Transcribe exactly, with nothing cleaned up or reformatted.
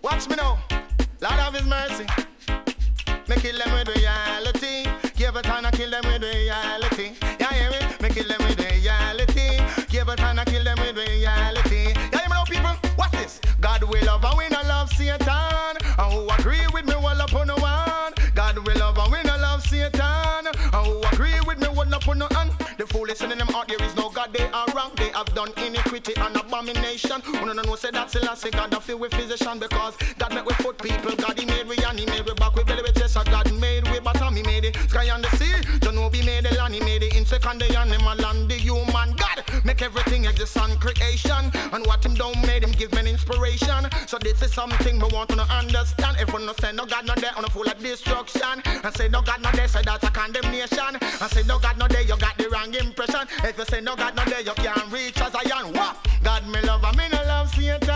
Watch me now. Lord of His mercy. Me kill them with reality. Give it and I kill them with reality. Yeah, hear me? Me kill them with reality. Give it and I kill them with reality. Yeah, hear me now, people? What's this? God will love and we no love Satan. And who agree with me will upon no one. God will love and we no love Satan. And who agree with me will upon no one. The foolish in them heart, there is no God, they are wrong. They have done iniquity and abomination. Who no know say that's the last God, I feel with physician. Because God make we foot people. God he made we and he made we back with belly with chest. God made we bottom, he made the sky and the sea. Don't know he made the land, he made the insect and the animal and the human. God make everything exist on creation. And what him don't made him give me inspiration. So this is something we want to understand. If we no say no God no there, on a full of destruction. And say no God no there, say that's a condemnation. And say no God no there, you got the wrong impression. If you say no God no there, you can't reach as I am. What? God me love and me no love Satan.